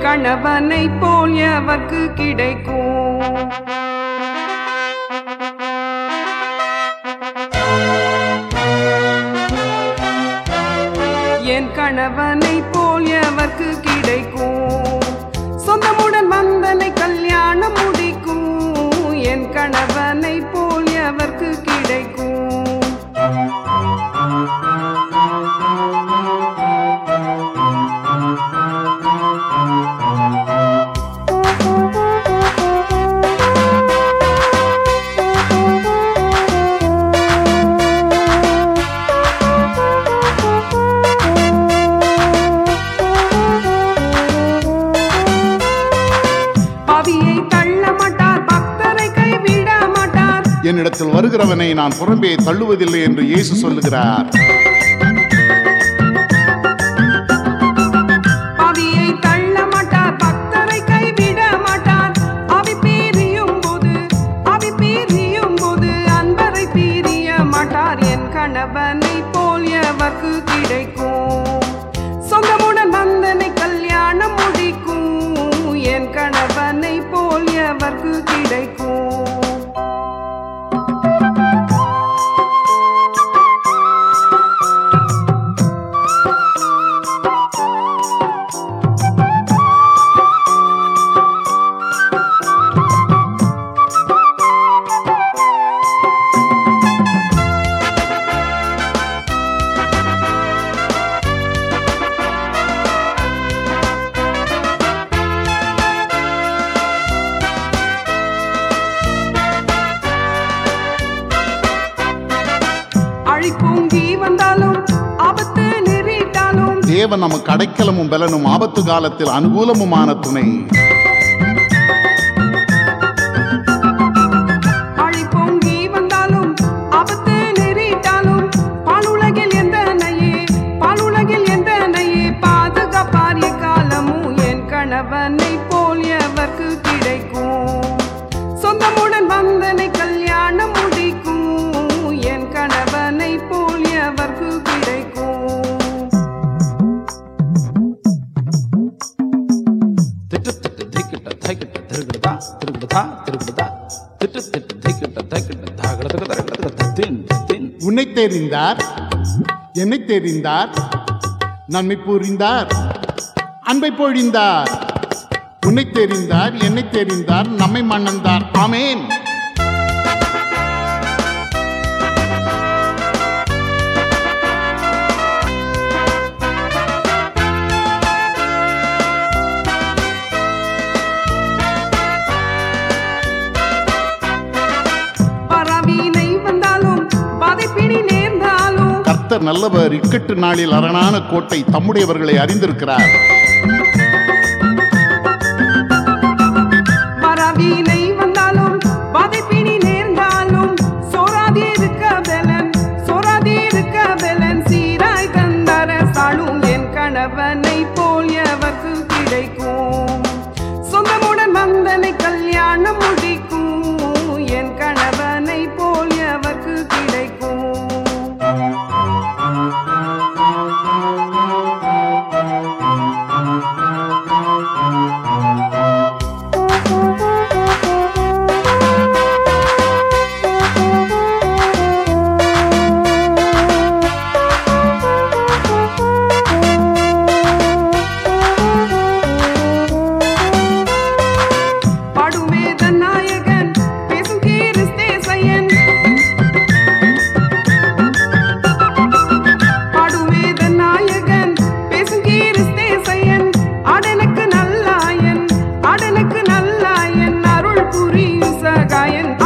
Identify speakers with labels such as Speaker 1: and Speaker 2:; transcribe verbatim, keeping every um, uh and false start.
Speaker 1: கணவனை போல் எவர்க்கு கிடைக்கும்? என் கணவனை போல் எவர்க்கு கிடைக்கும்? சொந்தமுடன் வந்தனை கல்யாணம் முடிக்கும். என் கணவனை போல் எவர்க்கு கிடைக்கும்?
Speaker 2: என்னிடத்தில் வருகிறவனை நான் புறம்பே தள்ளுவதில்லை என்று இயேசு சொல்லுகிறார்.
Speaker 1: பாவியை தள்ள மாட்டார், பக்தரை கைவிட மாட்டார். அவி பீரியும் போது அவி பீரியும் போது அன்பரை பீரிய மாட்டார். என் கணவனை போல் எவர்க்கு கிடைக்கும்? சொந்தமுடன் வந்தனை கல்யாணம் முடிக்கும். என் கணவனை போல் எவர்க்கு கிடைக்கும்?
Speaker 2: தேவன் நமக்கு அடைக்கலமும் பலனும் ஆபத்து காலத்தில் அனுகூலமுமான துணை.
Speaker 1: அழிப்போங்கி வந்தாலும் ஆபத்து நெறிட்டாலும் பாலுலகில் எந்தனையே பாலுலகில் எந்தனையே பாதுகாப்பார் எக்காலமும். என் கணவனை போல் எவர்க்கு கிடைக்கும்? சொந்தமுடன் வந்தனை கல்யாணம் முடிக்கும். என் கணவனை போல் எவர்க்கு கிடைக்கும்?
Speaker 2: உன்னை தெரிந்தார், என்னை தெரிந்தார், நன்மை புரிந்தார், அன்பை பொழிந்தார். உன்னை தெரிந்தார், என்னை தெரிந்தார், நம்மை மன்னந்தார். ஆமேன். கர்த்தர் நல்லவர், இக்கட்டு நாளில் அரணான கோட்டை. தம்முடையவர்களை அறிந்திருக்கிறார்.
Speaker 1: பரவீனை வந்தாலும் பாதைப்பிணி நேர்ந்தாலும் சோராதே இருக்க பலன் சோராதே இருக்க பலன் சீராய் தந்தர சாளும். என் கணவனை போல் எவர்க்கு கிடைக்கும்? சொந்தமுடன் வந்தனை கல்யாணம் முடிக்கும். என் கணவனை போல் எவர்க்கு கிடைக்கும்? அடனுக்கு நல்லாயன் அருள் புரியும் சகாயன்.